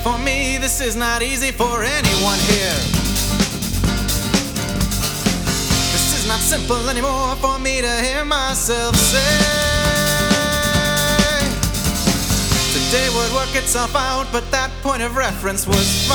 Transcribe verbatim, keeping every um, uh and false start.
for me, this is not easy for anyone here. This is not simple anymore for me to hear myself say. Today would work itself out, but that point of reference was